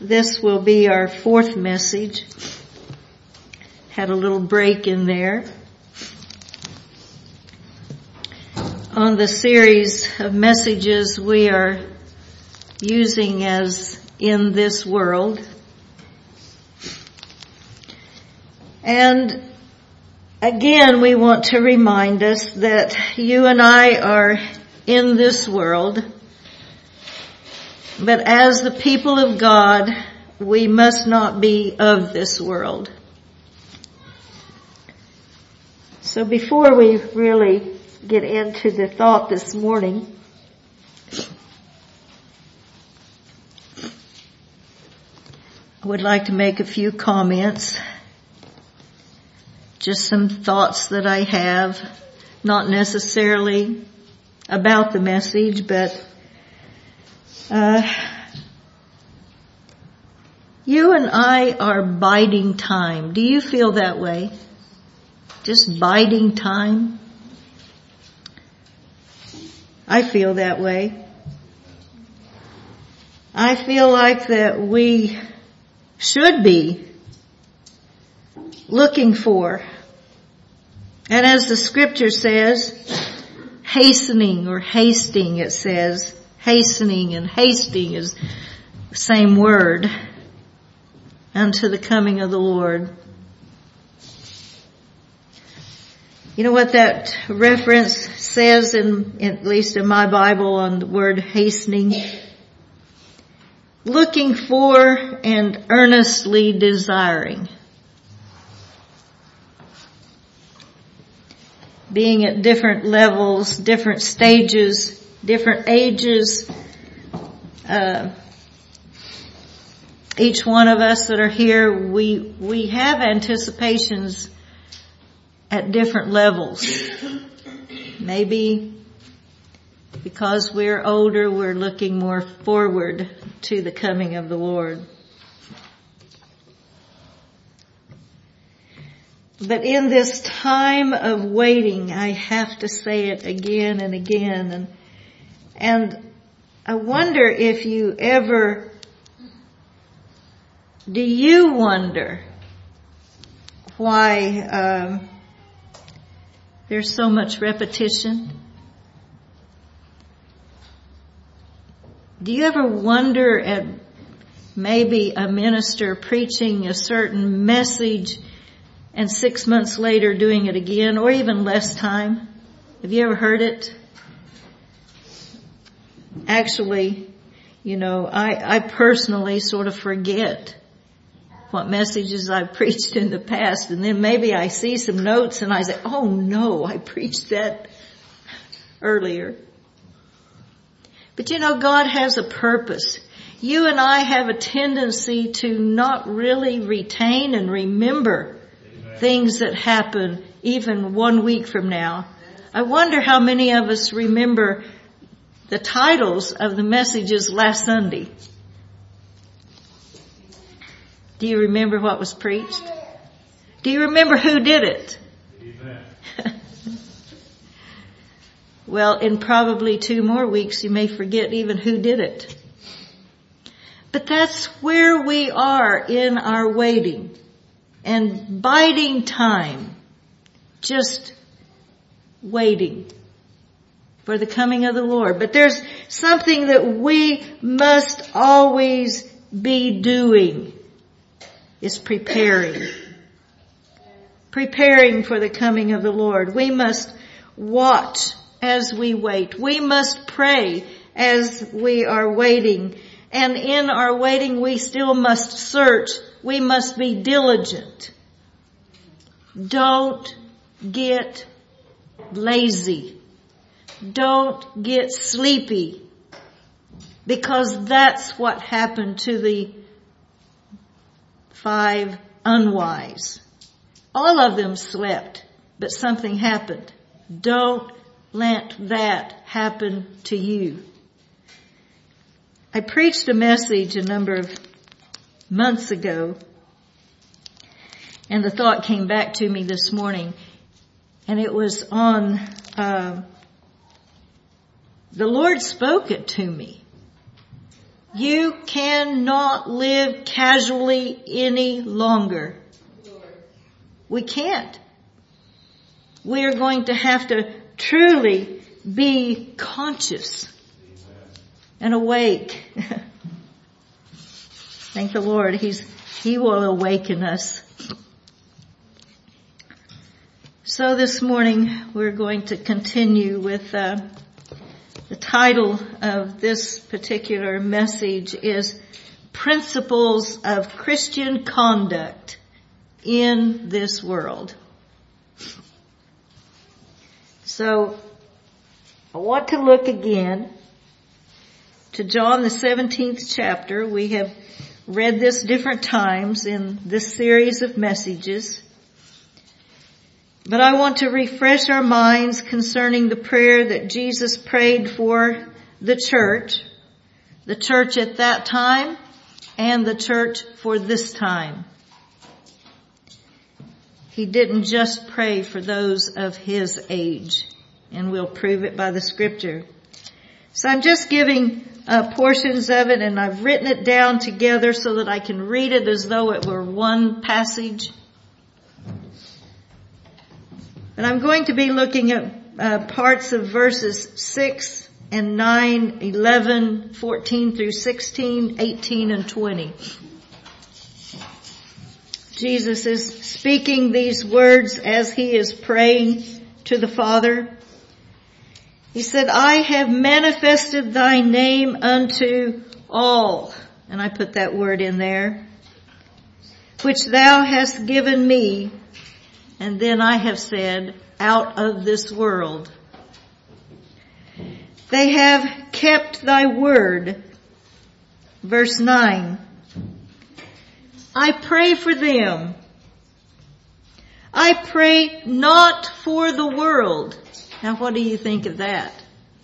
This will be our fourth message. Had a little break in there. On the series of messages we are using as In This World. And again, we want to remind us that you and I are in this world. But as the people of God, we must not be of this world. So before we really get into the thought this morning, I would like to make a few comments. Just some thoughts that I have, not necessarily about the message, but you and I are biding time. Do you feel that way? Just biding time? I feel that way. I feel like that we should be looking for, and as the scripture says, hastening or hasting, it says, hastening and hasting is the same word, unto the coming of the Lord. You know what that reference says, at least in my Bible, on the word hastening? Looking for and earnestly desiring. Being at different levels, different stages, different ages. Each one of us that are here, we have anticipations at different levels. Maybe because we're older, we're looking more forward to the coming of the Lord. But in this time of waiting, I have to say it again and again, and I wonder if you ever, do you wonder why there's so much repetition? Do you ever wonder at maybe a minister preaching a certain message and 6 months later doing it again, or even less time? Have you ever heard it? Actually, you know, I personally sort of forget what messages I've preached in the past, and then maybe I see some notes and I say, oh no, I preached that earlier. But you know, God has a purpose. You and I have a tendency to not really retain and remember things that happen even 1 week from now. I wonder how many of us remember the titles of the messages last Sunday. Do you remember what was preached? Do you remember who did it? Well, in probably 2 more weeks, you may forget even who did it. But that's where we are in our waiting and biding time, just waiting for the coming of the Lord. But there's something that we must always be doing, is preparing for the coming of the Lord. We must watch as we wait. We must pray as we are waiting. And in our waiting, we still must search. We must be diligent. Don't get lazy. Don't get sleepy. Because that's what happened to the 5 unwise. All of them slept, but something happened. Don't let that happen to you. I preached a message a number of months ago, and the thought came back to me this morning, and it was on, the Lord spoke it to me You cannot live casually any longer. We can't. We are going to have to truly be conscious and awake. Thank the Lord. He will awaken us. So this morning we're going to continue with the title of this particular message is Principles of Christian Conduct in this World. So I want to look again to John the 17th chapter. We have read this different times in this series of messages. But I want to refresh our minds concerning the prayer that Jesus prayed for the church at that time, and the church for this time. He didn't just pray for those of his age, and we'll prove it by the scripture. So I'm just giving portions of it, and I've written it down together so that I can read it as though it were one passage. And I'm going to be looking at parts of verses 6 and 9, 11, 14 through 16, 18 and 20. Jesus is speaking these words as he is praying to the Father. He said, I have manifested thy name unto all. And I put that word in there. Which thou hast given me. And then I have said, out of this world. They have kept thy word. Verse 9. I pray for them. I pray not for the world. Now what do you think of that?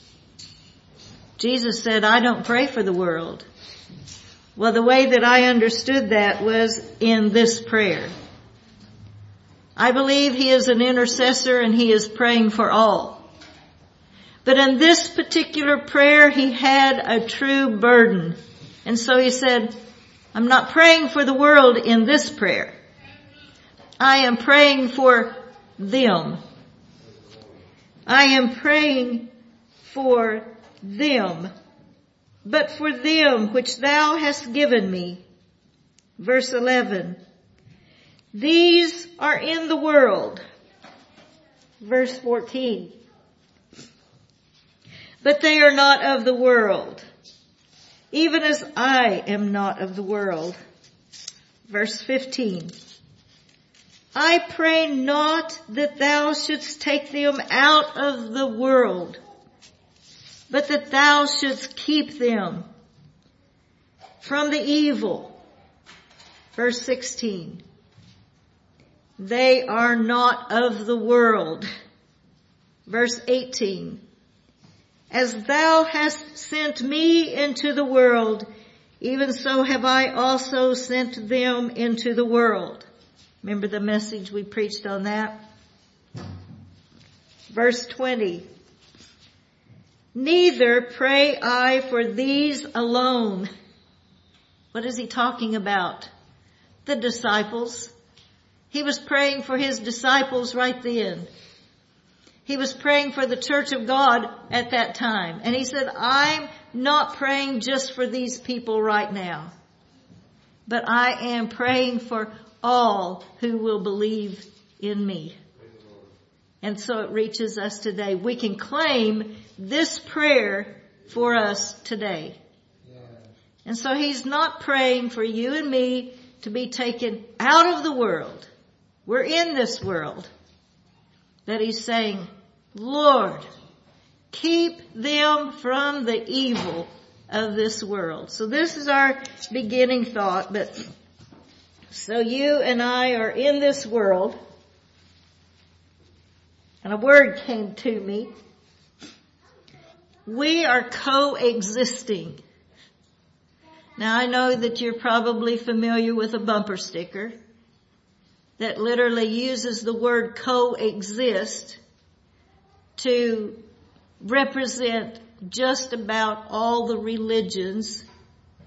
Jesus said, I don't pray for the world. Well, the way that I understood that was in this prayer. I believe he is an intercessor and he is praying for all. But in this particular prayer, he had a true burden. And so he said, I'm not praying for the world in this prayer. I am praying for them. I am praying for them. But for them which thou hast given me. Verse 11. These are in the world. Verse 14. But they are not of the world, even as I am not of the world. Verse 15. I pray not that thou shouldst take them out of the world, but that thou shouldst keep them from the evil. Verse 16. They are not of the world. Verse 18. As thou hast sent me into the world, even so have I also sent them into the world. Remember the message we preached on that? Verse 20. Neither pray I for these alone. What is he talking about? The disciples. He was praying for his disciples right then. He was praying for the church of God at that time. And he said, I'm not praying just for these people right now, but I am praying for all who will believe in me. And so it reaches us today. We can claim this prayer for us today. And so he's not praying for you and me to be taken out of the world. We're in this world. That he's saying, Lord, keep them from the evil of this world. So this is our beginning thought. But so you and I are in this world. And a word came to me. We are coexisting. Now I know that you're probably familiar with a bumper sticker that literally uses the word coexist to represent just about all the religions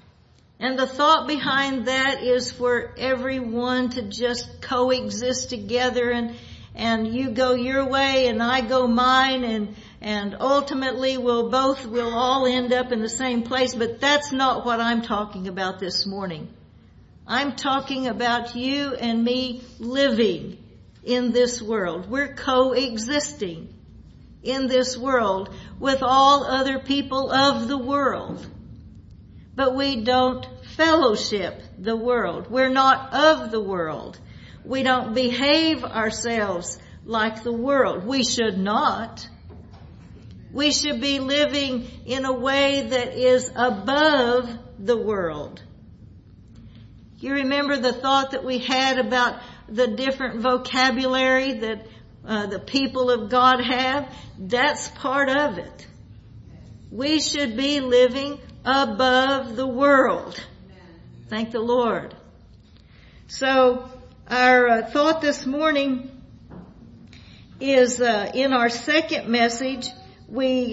And the thought behind that is for everyone to just coexist together, and you go your way and I go mine, and ultimately we'll all end up in the same place. But that's not what I'm talking about this morning. I'm talking about you and me living in this world. We're coexisting in this world with all other people of the world. But we don't fellowship the world. We're not of the world. We don't behave ourselves like the world. We should not. We should be living in a way that is above the world. You remember the thought that we had about the different vocabulary that the people of God have? That's part of it. We should be living above the world. Thank the Lord. So our thought this morning is in our second message. We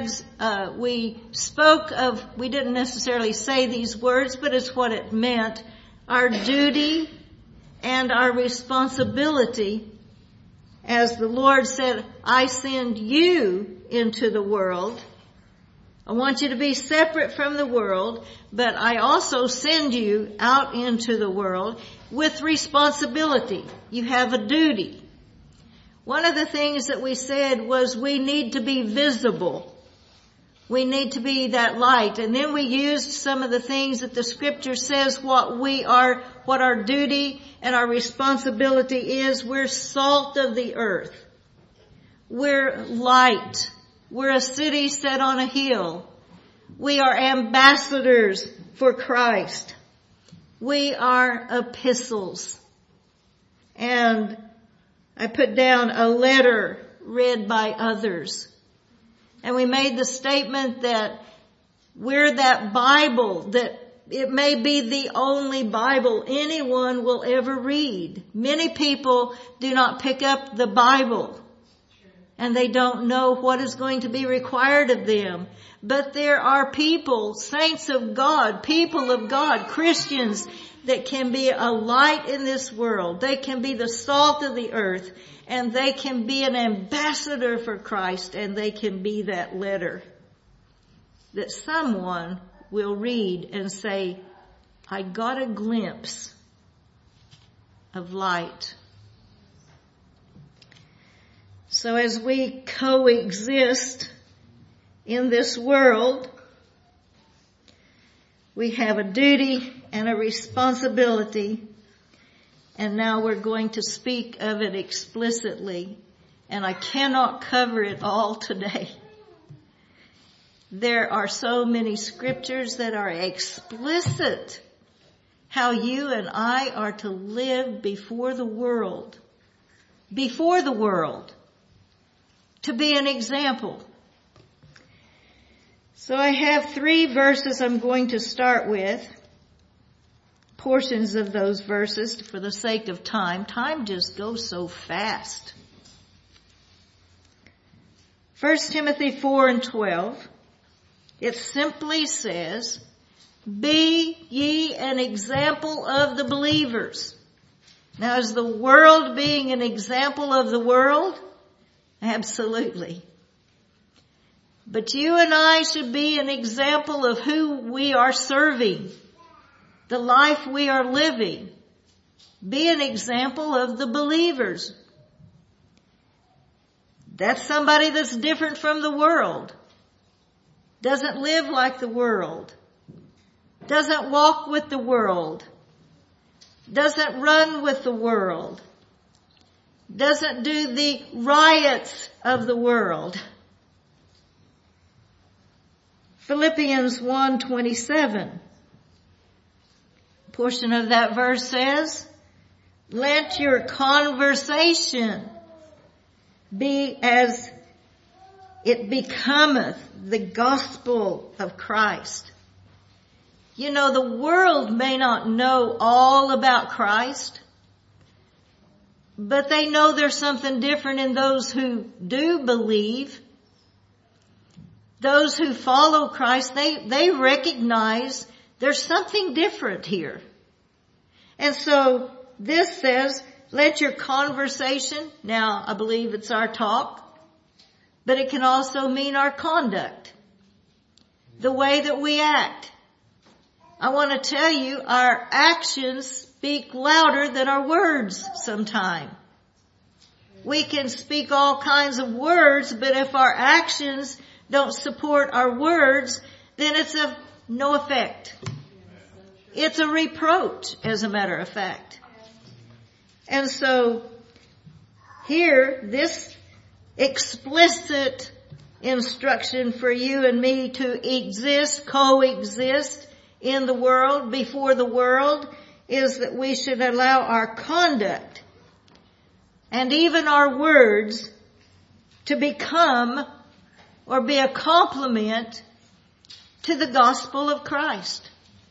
spoke of, we didn't necessarily say these words, but it's what it meant. Our duty and our responsibility. As the Lord said, I send you into the world. I want you to be separate from the world, but I also send you out into the world with responsibility. You have a duty. One of the things that we said was we need to be visible. We need to be that light. And then we used some of the things that the scripture says what our duty and our responsibility is. We're salt of the earth. We're light. We're a city set on a hill. We are ambassadors for Christ. We are epistles. And I put down a letter read by others. And we made the statement that we're that Bible, that it may be the only Bible anyone will ever read. Many people do not pick up the Bible, and they don't know what is going to be required of them. But there are people, saints of God, people of God, Christians, that can be a light in this world. They can be the salt of the earth, and they can be an ambassador for Christ, and they can be that letter that someone will read and say, I got a glimpse of light. So as we coexist in this world, we have a duty and a responsibility, and now we're going to speak of it explicitly, and I cannot cover it all today. There are so many scriptures that are explicit how you and I are to live before the world. Before the world. To be an example. So I have 3 verses I'm going to start with. Portions of those verses for the sake of time. Time just goes so fast. 1 Timothy 4:12. It simply says, be ye an example of the believers. Now, is the world being an example of the world? Absolutely. But you and I should be an example of who we are serving, the life we are living. Be an example of the believers. That's somebody that's different from the world. Doesn't live like the world. Doesn't walk with the world. Doesn't run with the world. Doesn't do the riots of the world. Philippians 1:27. Portion of that verse says, let your conversation be as it becometh the gospel of Christ. You know, the world may not know all about Christ, but they know there's something different in those who do believe. Those who follow Christ, they recognize There's something different here. And so this says, let your conversation, now I believe it's our talk, but it can also mean our conduct, the way that we act. I want to tell you, our actions speak louder than our words sometimes. We can speak all kinds of words, but if our actions don't support our words, then it's of no effect. It's a reproach, as a matter of fact. And so here, this explicit instruction for you and me to exist, coexist in the world, before the world, is that we should allow our conduct and even our words to become or be a complement to the gospel of Christ.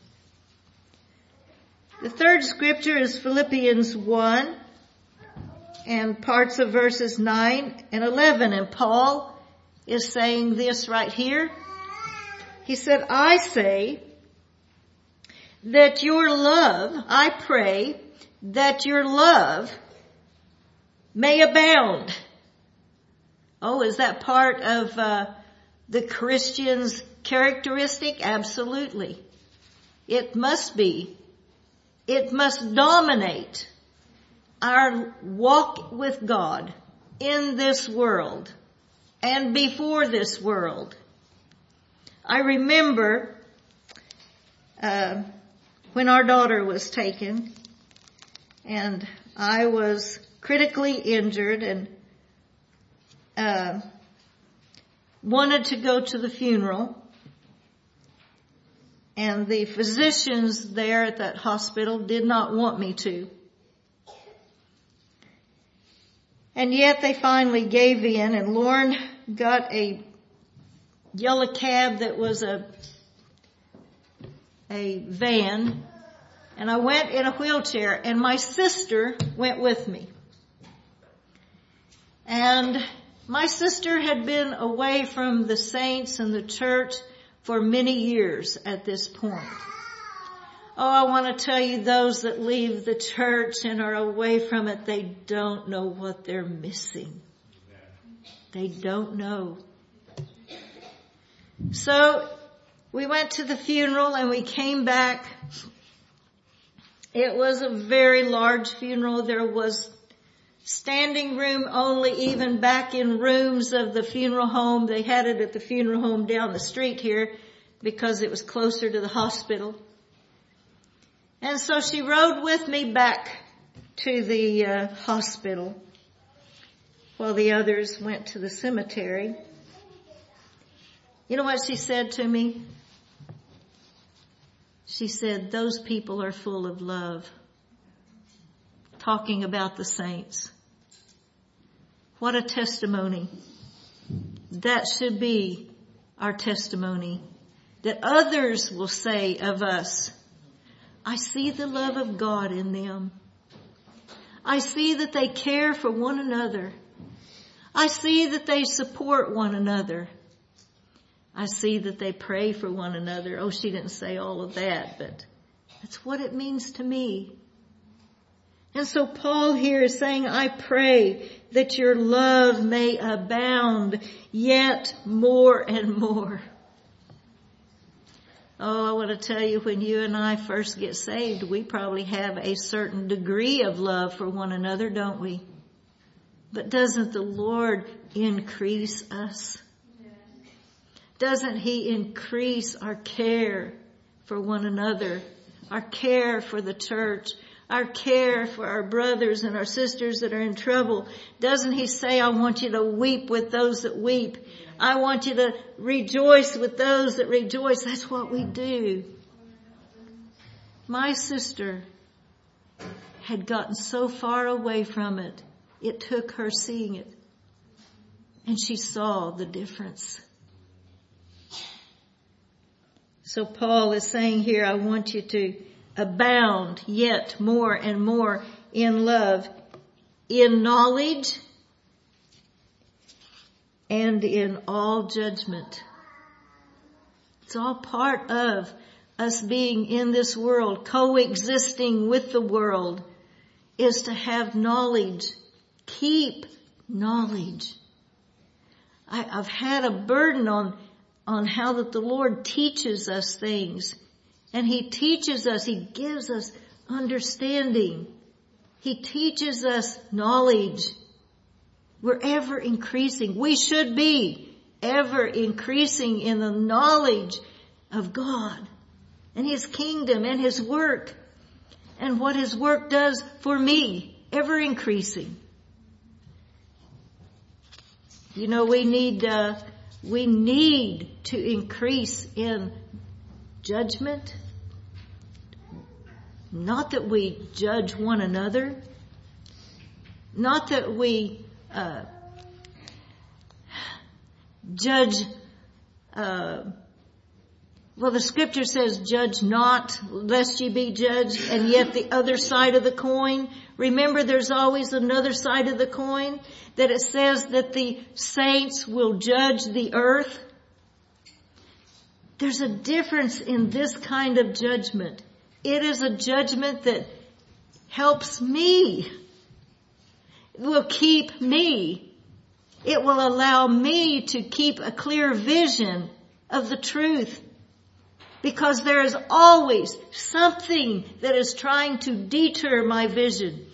The third scripture is Philippians 1 and parts of verses 9 and 11. And Paul is saying this right here. He said, I say that your love, I pray that your love may abound. Oh, is that part of the Christian's characteristic? Absolutely. It must be. It must dominate our walk with God in this world and before this world. I remember when our daughter was taken and I was critically injured and wanted to go to the funeral. And the physicians there at that hospital did not want me to. And yet they finally gave in, and Lauren got a yellow cab that was a van, and I went in a wheelchair, and my sister went with me. And my sister had been away from the saints and the church for many years at this point. Oh, I want to tell you, those that leave the church and are away from it, they don't know what they're missing. They don't know. So we went to the funeral and we came back. It was a very large funeral. There was standing room only, even back in rooms of the funeral home. They had it at the funeral home down the street here because it was closer to the hospital. And so she rode with me back to the hospital while the others went to the cemetery. You know what she said to me? She said, those people are full of love. Talking about the saints. What a testimony. That should be our testimony. That others will say of us, I see the love of God in them. I see that they care for one another. I see that they support one another. I see that they pray for one another. Oh, she didn't say all of that, but that's what it means to me. And so Paul here is saying, I pray that your love may abound yet more and more. Oh, I want to tell you, when you and I first get saved, we probably have a certain degree of love for one another, don't we? But doesn't the Lord increase us? Doesn't He increase our care for one another, our care for the church, our care for our brothers and our sisters that are in trouble? Doesn't He say, I want you to weep with those that weep? I want you to rejoice with those that rejoice. That's what we do. My sister had gotten so far away from it, it took her seeing it. And she saw the difference. So Paul is saying here, I want you to abound yet more and more in love, in knowledge, and in all judgment. It's all part of us being in this world, coexisting with the world, is to have knowledge. Keep knowledge. I've had a burden on how that the Lord teaches us things. And He teaches us, He gives us understanding. He teaches us knowledge. We're ever increasing. We should be ever increasing in the knowledge of God and His kingdom and His work and what His work does for me, ever increasing. You know, we need to increase in judgment. Not that we judge one another. Not that we judge, the scripture says, judge not, lest ye be judged, and yet the other side of the coin. Remember, there's always another side of the coin, that it says that the saints will judge the earth. There's a difference in this kind of judgment. It is a judgment that helps me. It will keep me. It will allow me to keep a clear vision of the truth. Because there is always something that is trying to deter my vision.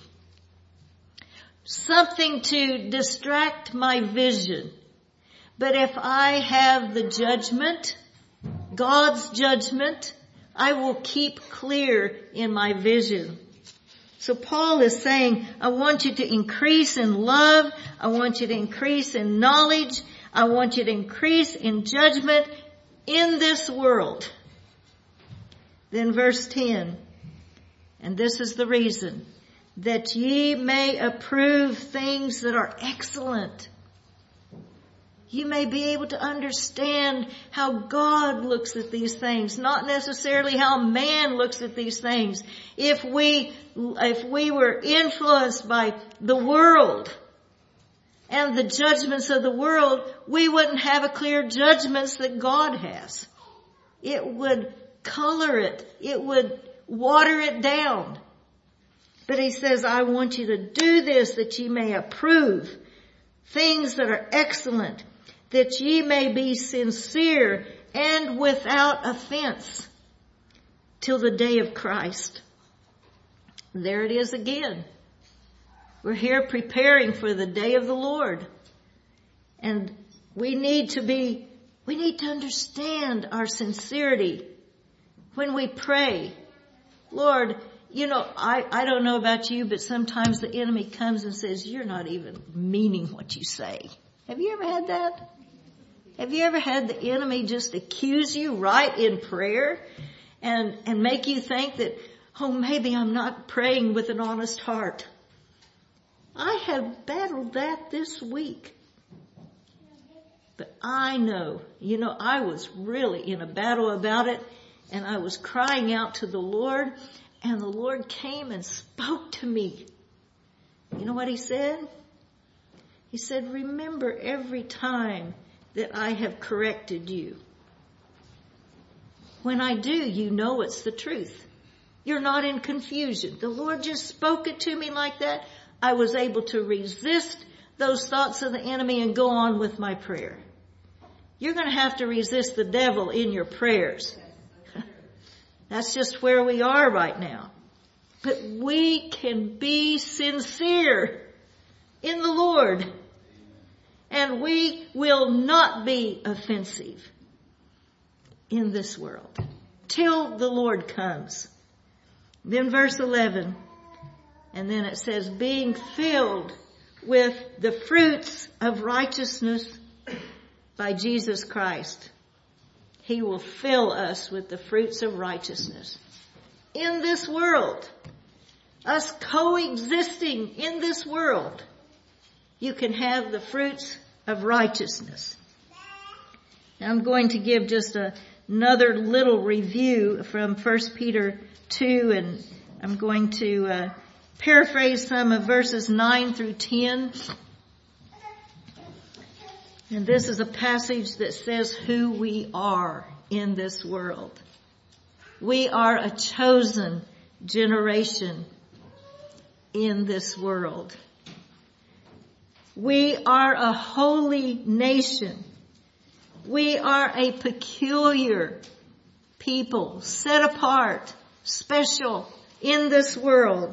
Something to distract my vision. But if I have the judgment, God's judgment, I will keep clear in my vision. So Paul is saying, I want you to increase in love. I want you to increase in knowledge. I want you to increase in judgment in this world. Then verse 10, and this is the reason, that ye may approve things that are excellent. You may be able to understand how God looks at these things, not necessarily how man looks at these things. If we were influenced by the world and the judgments of the world, we wouldn't have a clear judgments that God has. It would color it. It would water it down. But he says, I want you to do this that ye may approve things that are excellent, that ye may be sincere and without offense till the day of Christ. There it is again. We're here preparing for the day of the Lord. And we need to understand our sincerity when we pray. Lord, you know, I don't know about you, but sometimes the enemy comes and says, you're not even meaning what you say. Have you ever had that? Have you ever had the enemy just accuse you right in prayer and make you think that, oh, maybe I'm not praying with an honest heart? I have battled that this week. But I know, you know, I was really in a battle about it, and I was crying out to the Lord, and the Lord came and spoke to me. You know what He said? He said, remember every time that I have corrected you. When I do, you know it's the truth. You're not in confusion. The Lord just spoke it to me like that. I was able to resist those thoughts of the enemy and go on with my prayer. You're going to have to resist the devil in your prayers. That's just where we are right now. But we can be sincere in the Lord. And we will not be offensive in this world till the Lord comes. Then verse 11, and then it says, being filled with the fruits of righteousness by Jesus Christ. He will fill us with the fruits of righteousness in this world. Us coexisting in this world. You can have the fruits of righteousness. Now I'm going to give just another little review from 1 Peter 2, and I'm going to paraphrase some of verses 9 through 10. And this is a passage that says who we are in this world. We are a chosen generation in this world. We are a holy nation. We are a peculiar people, set apart, special in this world.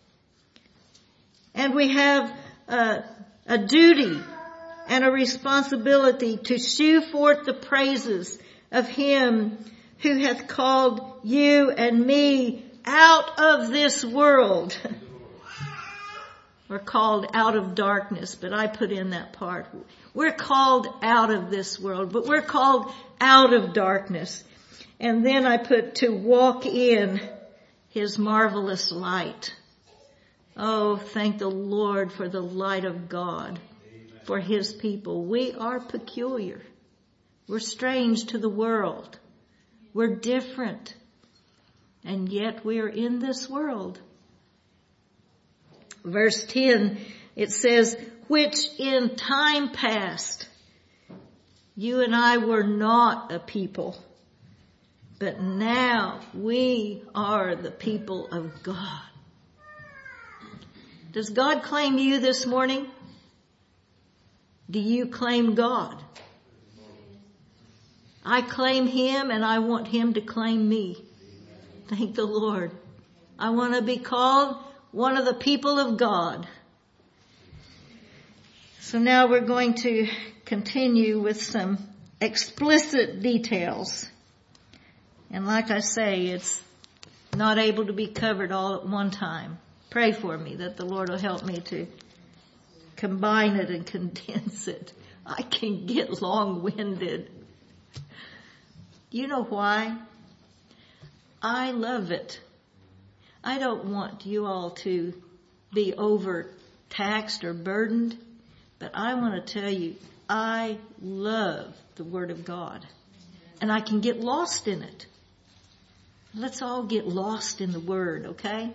And we have a duty and a responsibility to shew forth the praises of Him who hath called you and me out of this world. We're called out of darkness, but I put in that part. We're called out of this world, but we're called out of darkness. And then I put to walk in His marvelous light. Oh, thank the Lord for the light of God, for His people. We are peculiar. We're strange to the world. We're different. And yet we are in this world. Verse 10, it says, which in time past you and I were not a people, but now we are the people of God. Does God claim you this morning? Do you claim God? I claim Him and I want Him to claim me. Thank the Lord. I want to be called one of the people of God. So now we're going to continue with some explicit details. And like I say, it's not able to be covered all at one time. Pray for me that the Lord will help me to combine it and condense it. I can get long-winded. You know why? I love it. I don't want you all to be overtaxed or burdened, but I want to tell you, I love the Word of God, and I can get lost in it. Let's all get lost in the Word, okay?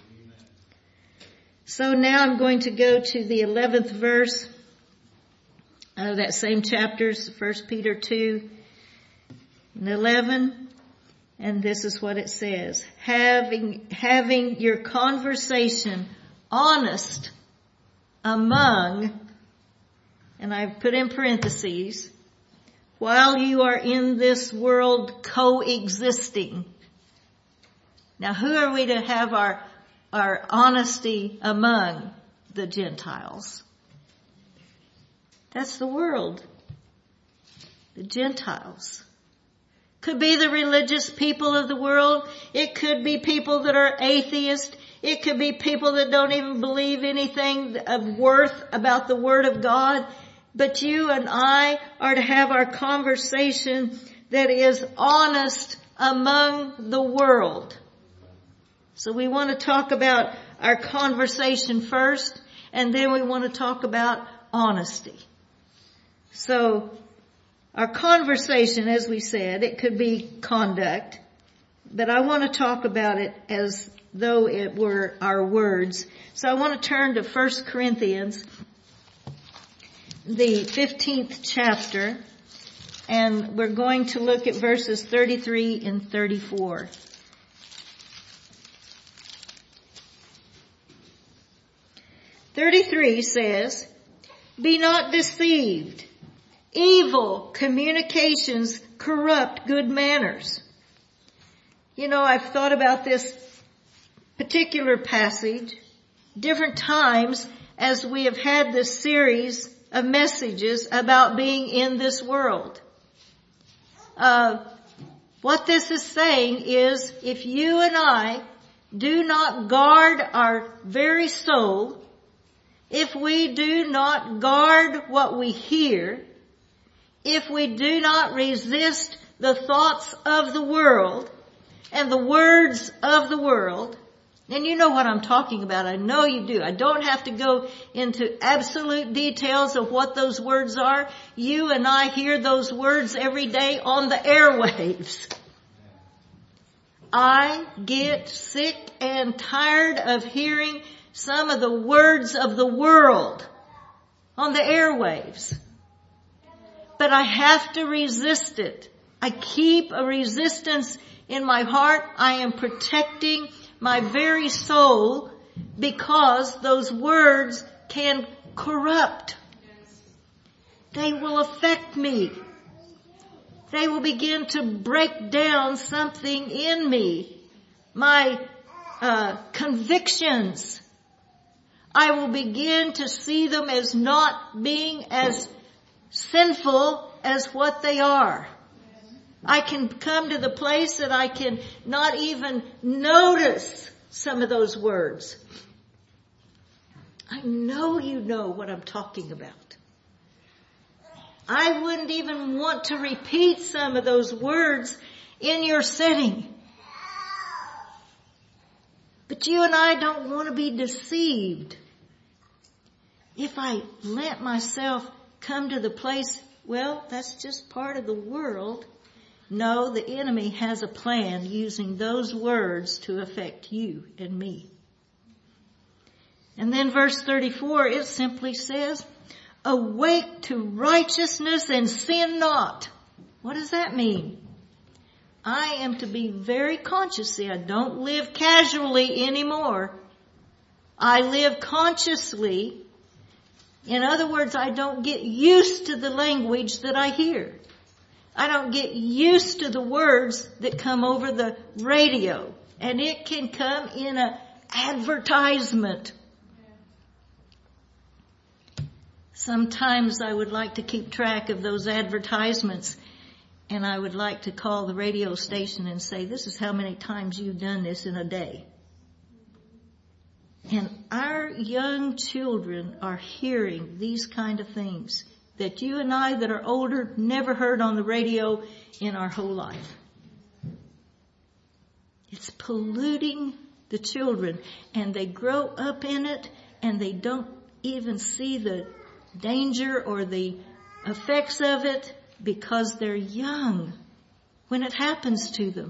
So now I'm going to go to the 11th verse of that same chapter, 1 Peter 2 and 11. And this is what it says. Having your conversation honest among, and I've put in parentheses, while you are in this world coexisting. Now who are we to have our honesty among? The Gentiles. That's the world. The Gentiles. Could be the religious people of the world. It could be people that are atheist. It could be people that don't even believe anything of worth about the Word of God. But you and I are to have our conversation that is honest among the world. So we want to talk about our conversation first, and then we want to talk about honesty. So our conversation, as we said, it could be conduct, but I want to talk about it as though it were our words. So I want to turn to 1 Corinthians, the 15th chapter, and we're going to look at verses 33 and 34. "33 says, be not deceived. Evil communications corrupt good manners." You know, I've thought about this particular passage different times as we have had this series of messages about being in this world. What this is saying is, if you and I do not guard our very soul, if we do not guard what we hear, if we do not resist the thoughts of the world and the words of the world, and you know what I'm talking about. I know you do. I don't have to go into absolute details of what those words are. You and I hear those words every day on the airwaves. I get sick and tired of hearing some of the words of the world on the airwaves. But I have to resist it. I keep a resistance in my heart, I am protecting my very soul, because those words can corrupt. They will affect me. They will begin to break down something in me. My convictions. I will begin to see them as not being as sinful as what they are. I can come to the place that I can not even notice some of those words. I know you know what I'm talking about. I wouldn't even want to repeat some of those words in your setting. But you and I don't want to be deceived. If I let myself come to the place, well, that's just part of the world. No, the enemy has a plan using those words to affect you and me. And then verse 34, it simply says, awake to righteousness and sin not. What does that mean? I am to be very conscious. See, I don't live casually anymore. I live consciously. In other words, I don't get used to the language that I hear. I don't get used to the words that come over the radio. And it can come in an advertisement. Sometimes I would like to keep track of those advertisements, and I would like to call the radio station and say, this is how many times you've done this in a day. And our young children are hearing these kind of things that you and I that are older never heard on the radio in our whole life. It's polluting the children, and they grow up in it, and they don't even see the danger or the effects of it because they're young when it happens to them.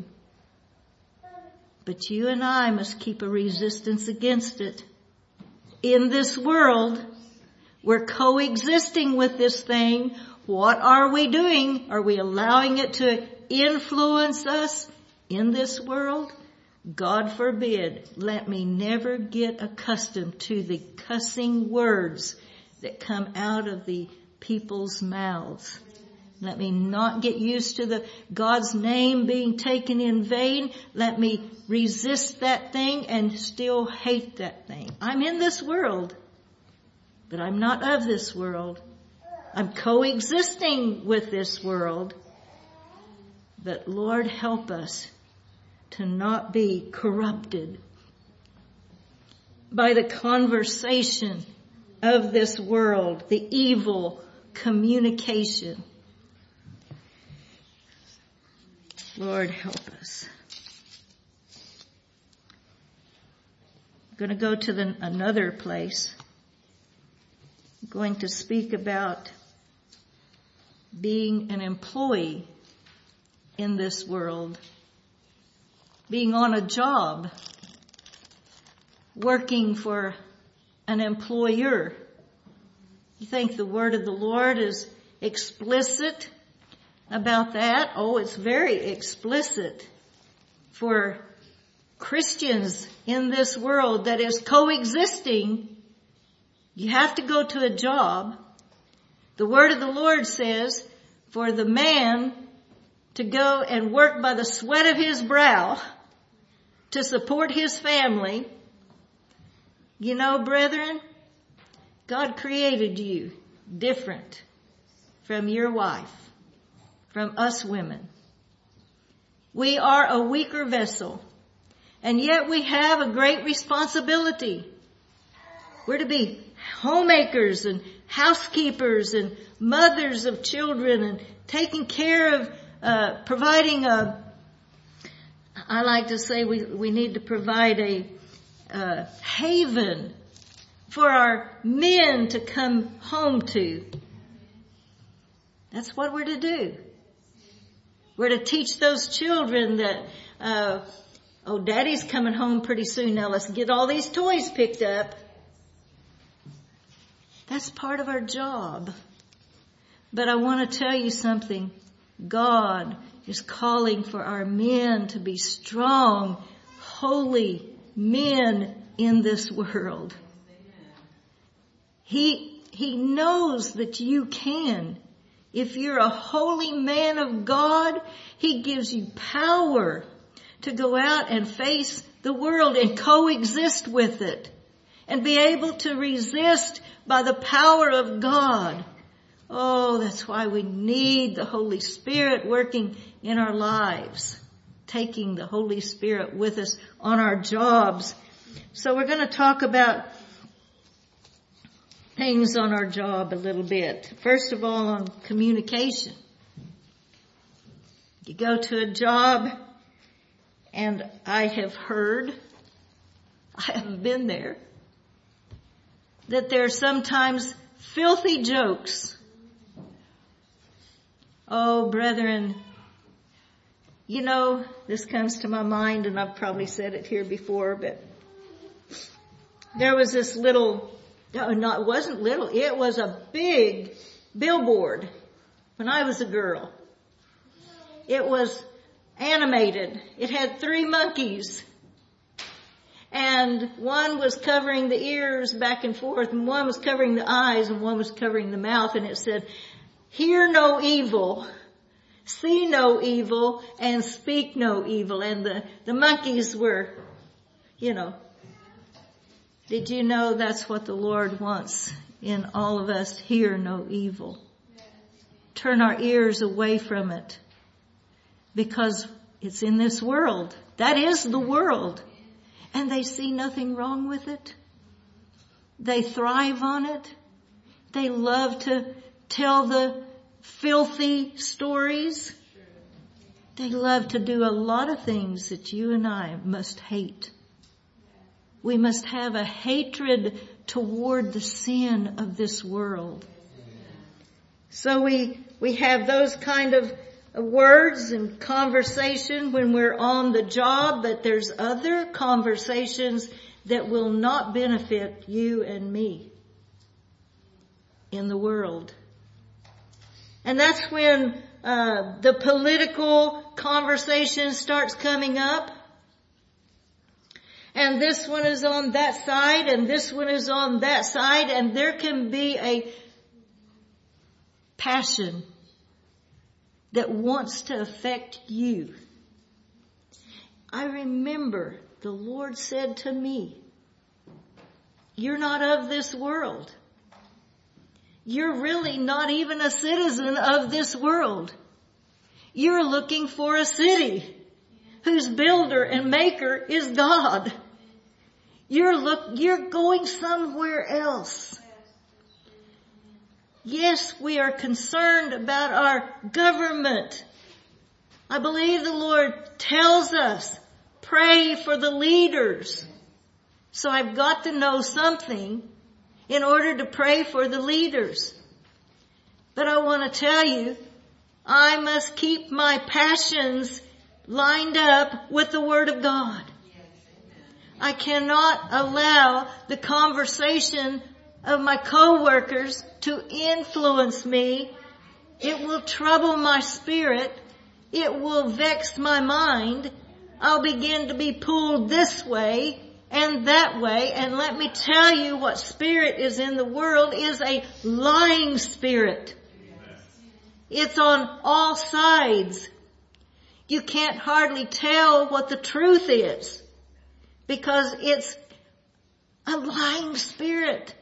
But you and I must keep a resistance against it. In this world, we're coexisting with this thing. What are we doing? Are we allowing it to influence us in this world? God forbid, let me never get accustomed to the cussing words that come out of the people's mouths. Let me not get used to the God's name being taken in vain. Let me resist that thing and still hate that thing. I'm in this world, but I'm not of this world. I'm coexisting with this world. But Lord, help us to not be corrupted by the conversation of this world, the evil communication. Lord, help us. I'm going to go to another place. I'm going to speak about being an employee in this world, being on a job, working for an employer. You think the word of the Lord is explicit about that? Oh, it's very explicit for Christians in this world that is coexisting. You have to go to a job. The word of the Lord says for the man to go and work by the sweat of his brow to support his family. You know, brethren, God created you different from your wife, from us women. We are a weaker vessel, and yet we have a great responsibility. We're to be homemakers and housekeepers and mothers of children and taking care of providing I like to say we need to provide a haven for our men to come home to. That's what we're to do. We're to teach those children that, Daddy's coming home pretty soon. Now let's get all these toys picked up. That's part of our job. But I want to tell you something. God is calling for our men to be strong, holy men in this world. He knows that you can. If you're a holy man of God, He gives you power to go out and face the world and coexist with it and be able to resist by the power of God. Oh, that's why we need the Holy Spirit working in our lives, taking the Holy Spirit with us on our jobs. So we're going to talk about things on our job a little bit. First of all, on communication. You go to a job, and I have heard, I haven't been there, that there are sometimes filthy jokes. Oh, brethren, you know, this comes to my mind, and I've probably said it here before, but there was this little, no, it wasn't little, it was a big billboard when I was a girl. It was animated. It had 3 monkeys. And one was covering the ears back and forth, and one was covering the eyes, and one was covering the mouth, and it said, "Hear no evil, see no evil, and speak no evil." And the monkeys were, did you know that's what the Lord wants in all of us? Hear no evil. Turn our ears away from it, because it's in this world. That is the world. And they see nothing wrong with it. They thrive on it. They love to tell the filthy stories. They love to do a lot of things that you and I must hate. We must have a hatred toward the sin of this world. So we have those kind of words and conversation when we're on the job, but there's other conversations that will not benefit you and me in the world. And that's when the political conversation starts coming up. And this one is on that side, and this one is on that side, and there can be a passion that wants to affect you. I remember the Lord said to me, "You're not of this world. You're really not even a citizen of this world. You're looking for a city whose builder and maker is God. You're going somewhere else." Yes, we are concerned about our government. I believe the Lord tells us, pray for the leaders. So I've got to know something in order to pray for the leaders. But I want to tell you, I must keep my passions lined up with the Word of God. I cannot allow the conversation of my co-workers to influence me. It will trouble my spirit. It will vex my mind. I'll begin to be pulled this way and that way. And let me tell you, what spirit is in the world is a lying spirit. It's on all sides. You can't hardly tell what the truth is because it's a lying spirit.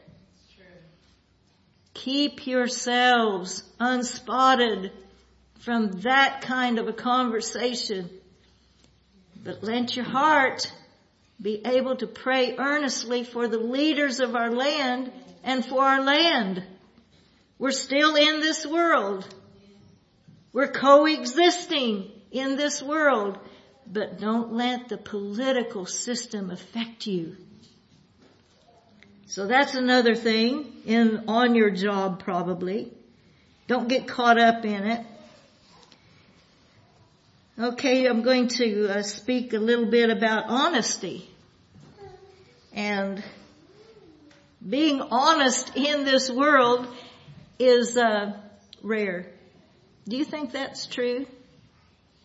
Keep yourselves unspotted from that kind of a conversation. But let your heart be able to pray earnestly for the leaders of our land and for our land. We're still in this world. We're coexisting in this world. But don't let the political system affect you. So that's another thing on your job probably. Don't get caught up in it. Okay, I'm going to speak a little bit about honesty. And being honest in this world is rare. Do you think that's true?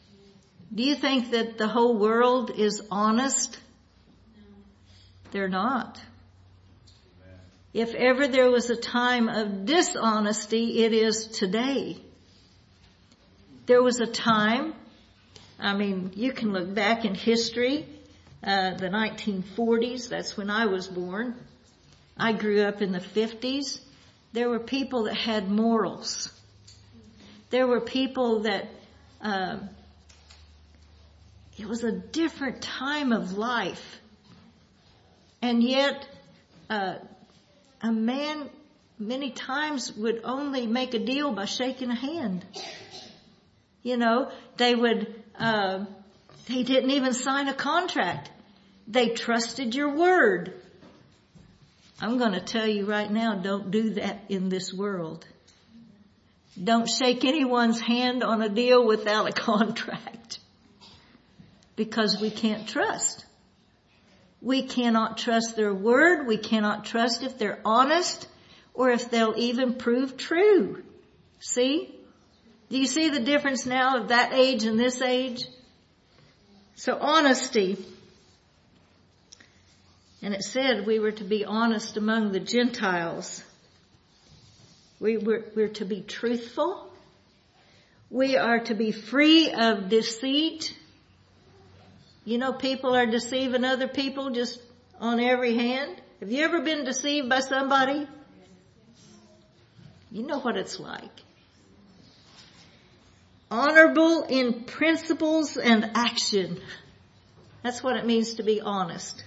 Do you think that the whole world is honest? They're not. If ever there was a time of dishonesty, it is today. There was a time, you can look back in history, the 1940s, that's when I was born. I grew up in the 50s. There were people that had morals. There were people that, it was a different time of life. And yet, a man many times would only make a deal by shaking a hand. They didn't even sign a contract. They trusted your word. I'm going to tell you right now, don't do that in this world. Don't shake anyone's hand on a deal without a contract. Because we can't trust. We cannot trust their word. We cannot trust if they're honest or if they'll even prove true. See? Do you see the difference now of that age and this age? So honesty. And it said we were to be honest among the Gentiles. We're to be truthful. We are to be free of deceit. People are deceiving other people just on every hand. Have you ever been deceived by somebody? You know what it's like. Honorable in principles and action. That's what it means to be honest.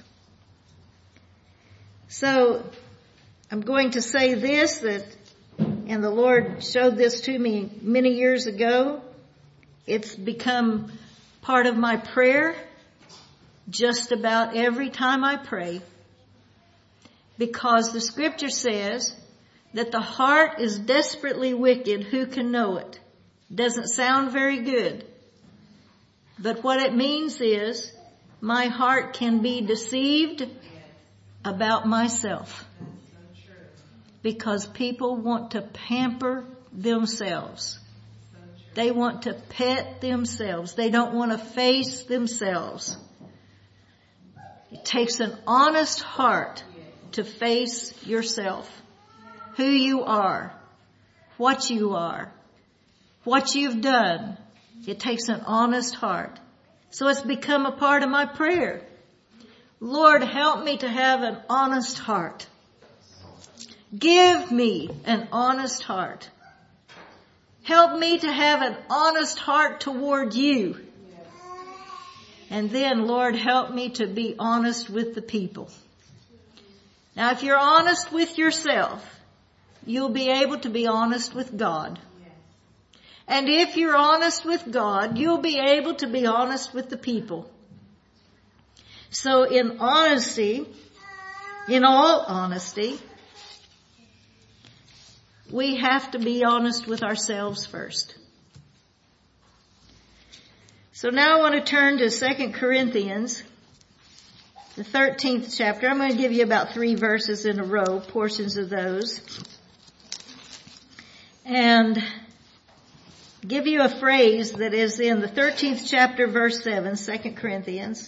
So, I'm going to say this, and the Lord showed this to me many years ago. It's become part of my prayer just about every time I pray. Because the scripture says that the heart is desperately wicked. Who can know it? Doesn't sound very good. But what it means is my heart can be deceived about myself. Because people want to pamper themselves. They want to pet themselves. They don't want to face themselves. It takes an honest heart to face yourself. Who you are. What you are. What you've done. It takes an honest heart. So it's become a part of my prayer. Lord, help me to have an honest heart. Give me an honest heart. Help me to have an honest heart toward you. And then, Lord, help me to be honest with the people. Now, if you're honest with yourself, you'll be able to be honest with God. And if you're honest with God, you'll be able to be honest with the people. So in honesty, in all honesty, we have to be honest with ourselves first. So now I want to turn to 2 Corinthians, the 13th chapter. I'm going to give you about 3 verses in a row, portions of those. And give you a phrase that is in the 13th chapter, verse 7, 2 Corinthians.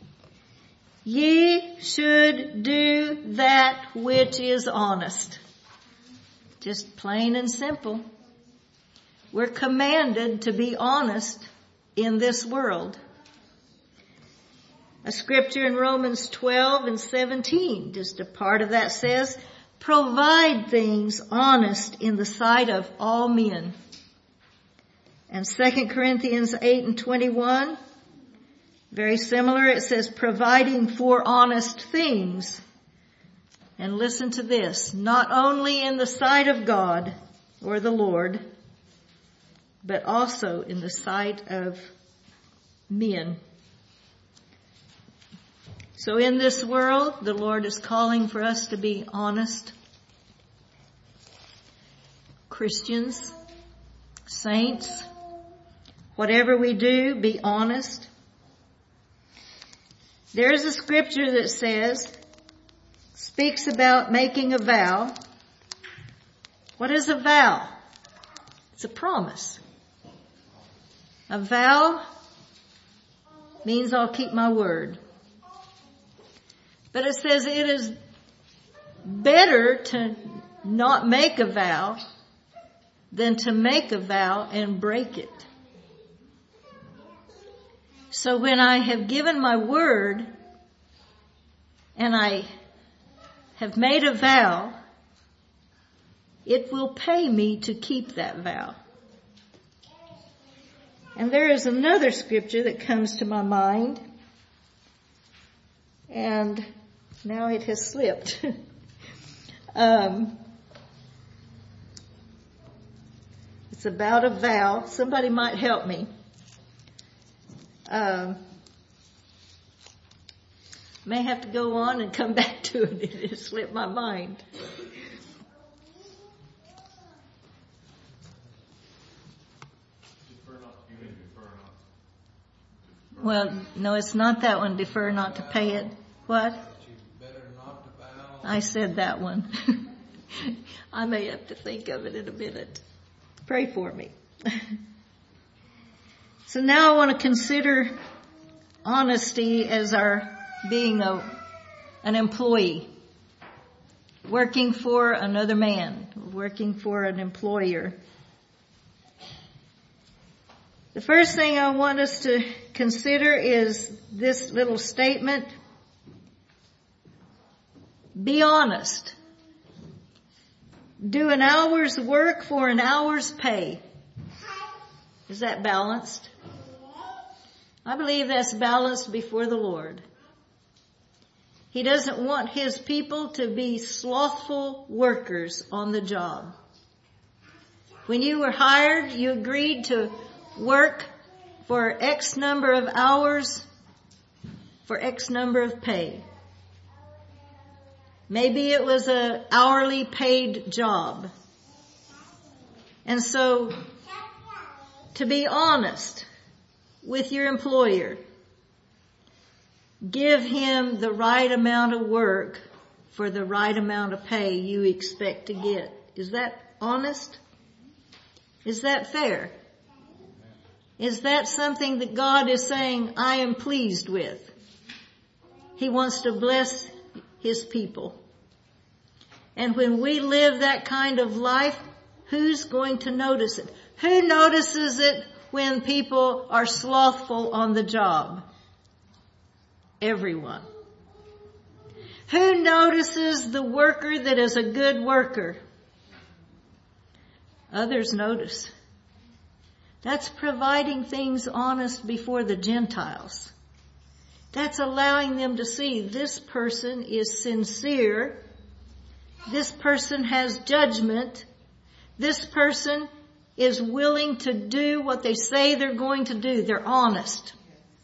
Ye should do that which is honest. Just plain and simple. We're commanded to be honest in this world. A scripture in Romans 12 and 17, just a part of that says, provide things honest in the sight of all men. And 2 Corinthians 8 and 21, very similar. It says, providing for honest things. And listen to this, not only in the sight of God or the Lord, but also in the sight of men. So in this world, the Lord is calling for us to be honest. Christians, saints, whatever we do, be honest. There's a scripture that speaks about making a vow. What is a vow? It's a promise. A vow means I'll keep my word. But it says it is better to not make a vow than to make a vow and break it. So when I have given my word and I have made a vow, it will pay me to keep that vow. And there is another scripture that comes to my mind, and now it has slipped. It's about a vow. Somebody might help me. May have to go on and come back to it. It has slipped my mind. Well, no, it's not that one. Defer not to pay it. What? I said that one. I may have to think of it in a minute. Pray for me. So now I want to consider honesty as our being an employee, working for another man, working for an employer. The first thing I want us to consider is this little statement: be honest. Do an hour's work for an hour's pay. Is that balanced? I believe that's balanced before the Lord. He doesn't want His people to be slothful workers on the job. When you were hired, you agreed to work for X number of hours for X number of pay. Maybe it was an hourly paid job. And so, to be honest with your employer, give him the right amount of work for the right amount of pay you expect to get. Is that honest? Is that fair? Is that something that God is saying, I am pleased with? He wants to bless His people. And when we live that kind of life, who's going to notice it? Who notices it when people are slothful on the job? Everyone. Who notices the worker that is a good worker? Others notice. That's providing things honest before the Gentiles. That's allowing them to see this person is sincere. This person has judgment. This person is willing to do what they say they're going to do. They're honest.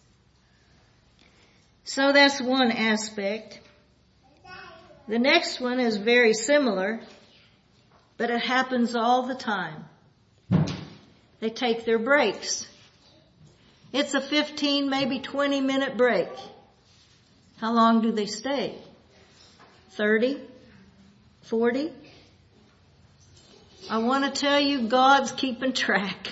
So that's one aspect. The next one is very similar, but it happens all the time. They take their breaks. It's a 15, maybe 20-minute break. How long do they stay? 30? 40? I want to tell you, God's keeping track.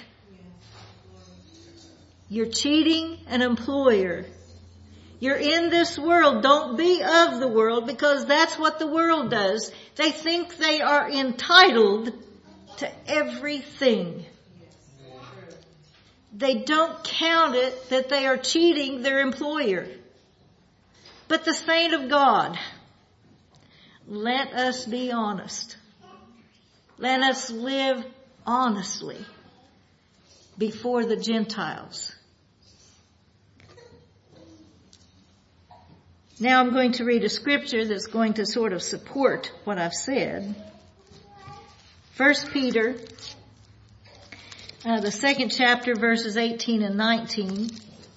You're cheating an employer. You're in this world. Don't be of the world, because that's what the world does. They think they are entitled to everything. They don't count it that they are cheating their employer. But the saint of God, let us be honest. Let us live honestly before the Gentiles. Now I'm going to read a scripture that's going to sort of support what I've said. 1 Peter, the 2nd chapter, verses 18 and 19.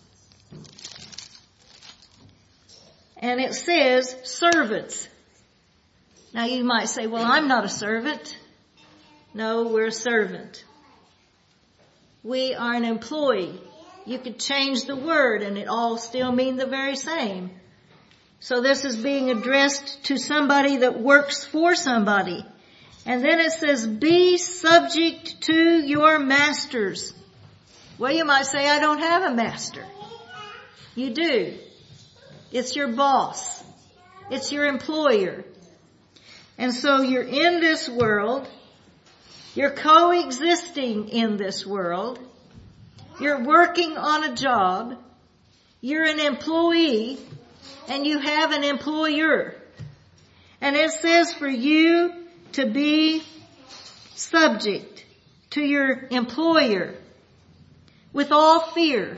And it says, servants. Now you might say, well, I'm not a servant. No, we're a servant. We are an employee. You could change the word and it all still mean the very same. So this is being addressed to somebody that works for somebody. And then it says, be subject to your masters. Well, you might say, I don't have a master. You do. It's your boss. It's your employer. And so you're in this world. You're coexisting in this world. You're working on a job. You're an employee. And you have an employer. And it says for you to be subject to your employer with all fear.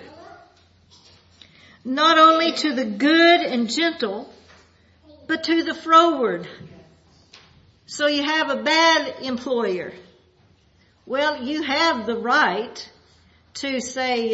Not only to the good and gentle, but to the froward. So you have a bad employer. Well, you have the right to say,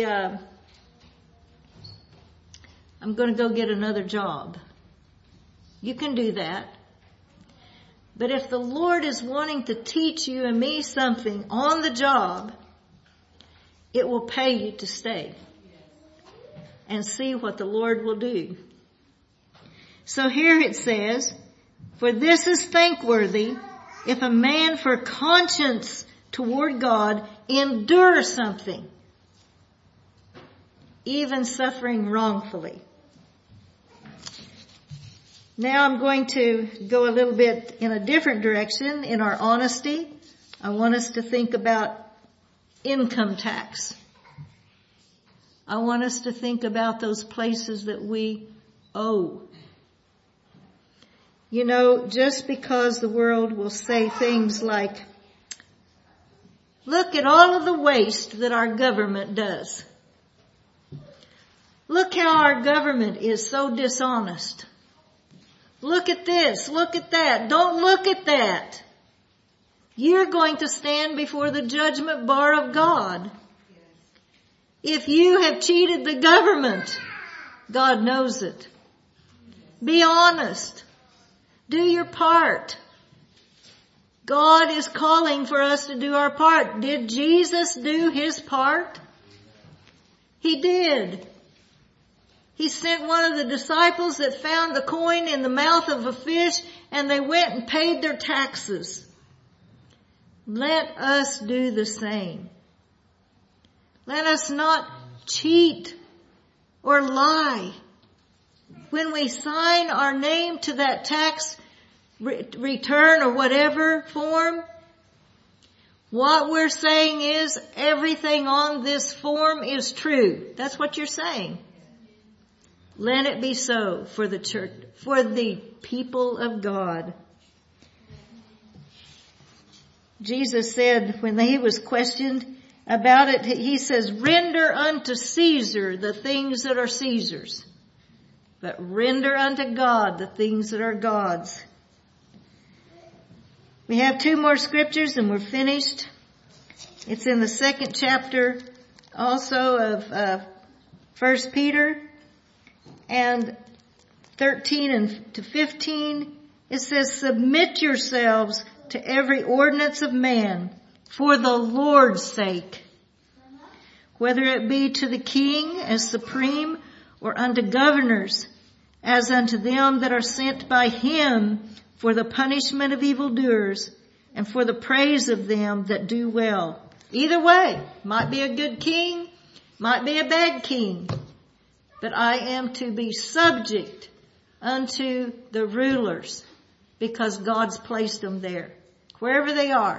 I'm going to go get another job. You can do that. But if the Lord is wanting to teach you and me something on the job, it will pay you to stay and see what the Lord will do. So here it says, for this is thankworthy if a man for conscience toward God endure something, even suffering wrongfully. Now I'm going to go a little bit in a different direction in our honesty. I want us to think about income tax. I want us to think about those places that we owe. You know, just because the world will say things like, look at all of the waste that our government does. Look how our government is so dishonest. Look at this, look at that. Don't look at that. You're going to stand before the judgment bar of God. If you have cheated the government, God knows it. Be honest. Do your part. God is calling for us to do our part. Did Jesus do his part? He did. He sent one of the disciples that found the coin in the mouth of a fish, and they went and paid their taxes. Let us do the same. Let us not cheat or lie. When we sign our name to that tax return or whatever form, what we're saying is everything on this form is true. That's what you're saying. Let it be so for the church, for the people of God. Jesus said when he was questioned about it, he says, render unto Caesar the things that are Caesar's, but render unto God the things that are God's. We have 2 more scriptures and we're finished. It's in the 2nd chapter also of 1 Peter. And 13 and to 15, it says, submit yourselves to every ordinance of man for the Lord's sake, whether it be to the king as supreme or unto governors as unto them that are sent by him for the punishment of evildoers and for the praise of them that do well. Either way, might be a good king, might be a bad king. But I am to be subject unto the rulers because God's placed them there, wherever they are.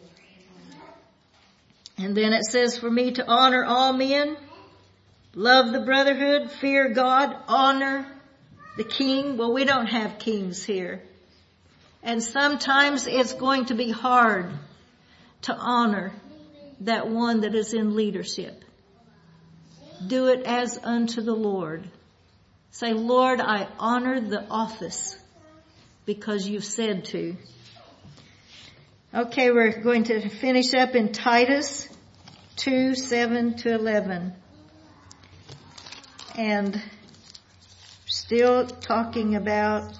And then it says for me to honor all men, love the brotherhood, fear God, honor the king. Well, we don't have kings here. And sometimes it's going to be hard to honor that one that is in leadership. Do it as unto the Lord. Say, Lord, I honor the office because you said to. Okay, we're going to finish up in Titus 2, 7 to 11. And still talking about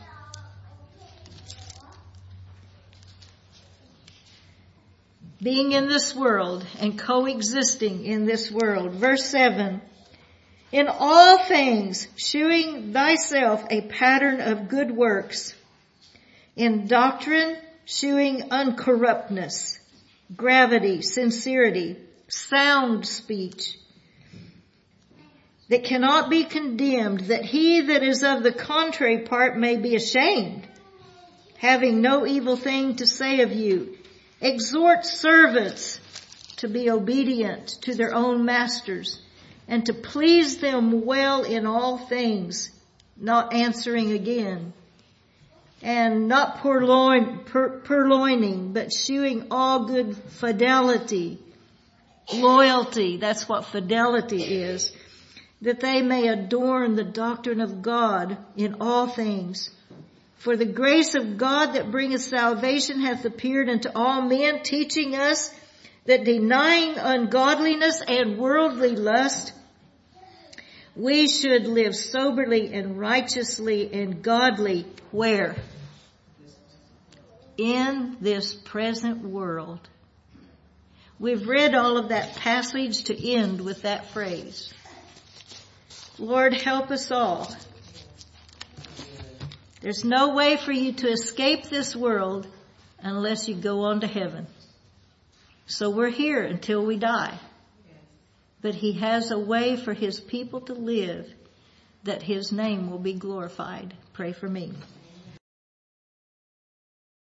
being in this world and coexisting in this world. Verse 7, in all things shewing thyself a pattern of good works, in doctrine shewing uncorruptness, gravity, sincerity, sound speech, that cannot be condemned, that he that is of the contrary part may be ashamed, having no evil thing to say of you. Exhort servants to be obedient to their own masters, and to please them well in all things, not answering again, and not purloining, but shewing all good fidelity, loyalty. That's what fidelity is. That they may adorn the doctrine of God in all things. For the grace of God that bringeth salvation hath appeared unto all men, teaching us that denying ungodliness and worldly lust, we should live soberly and righteously and godly. Where? In this present world. We've read all of that passage to end with that phrase. Lord, help us all. There's no way for you to escape this world unless you go on to heaven. So we're here until we die. But he has a way for his people to live that his name will be glorified. Pray for me.